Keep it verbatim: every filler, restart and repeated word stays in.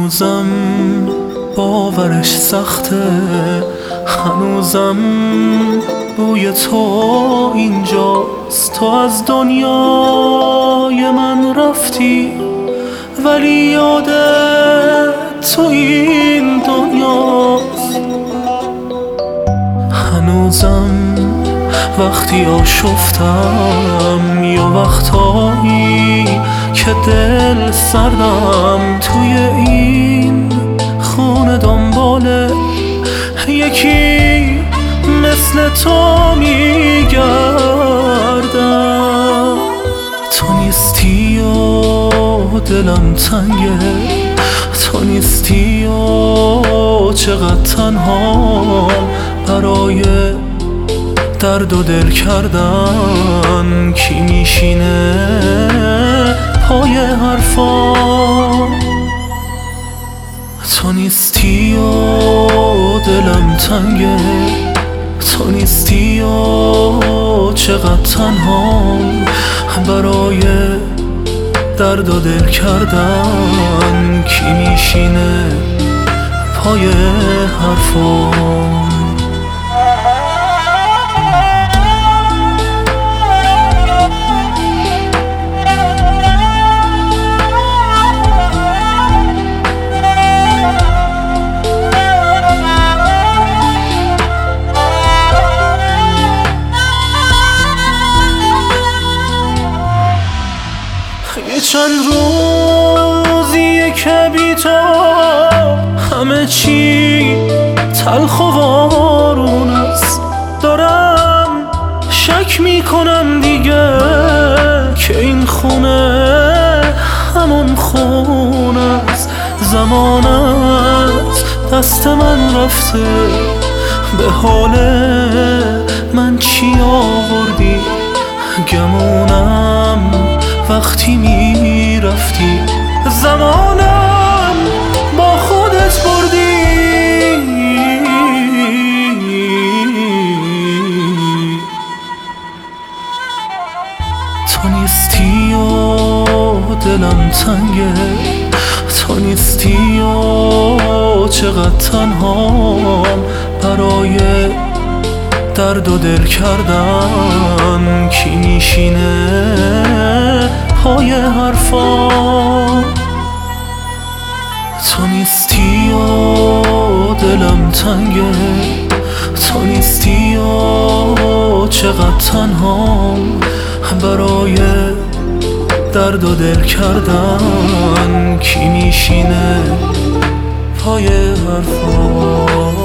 هنوزم باورش سخته، هنوزم بوی تو اینجاست. تو از دنیای من رفتی ولی یادت تو این دنیاست. هنوزم وقتی آشفتم یا وقتایی که دل سردم، توی این خونه دنبال یکی مثل تو میگردم. تو نیستی و دلم تنگه، تو نیستی و چقدر تنها برای درد و دل کردن. کی میشینه پای حرفام؟ تو نیستی و دلم تنگه، تو نیستی و چقدر تنها برای درد و دل کردن. کی میشینه پای حرفام؟ یه چند روزیه که بی تو همه چی تلخ و وارون است. دارم شک میکنم دیگه که این خونه همون خونه است. زمانت دست من رفته، به حال من چی آوردی؟ گمونم وقتی میرفتی، زمانم با خودت بردی. تو نیستی و دلم تنگه، تو نیستی و چقدر تنها برای درد و دل کردن. کی میشینه پای حرفام؟ تو نیستی و دلم تنگه، تو نیستی و چقدر تنها برای درد و دل کردن. کی میشینه پای حرفام؟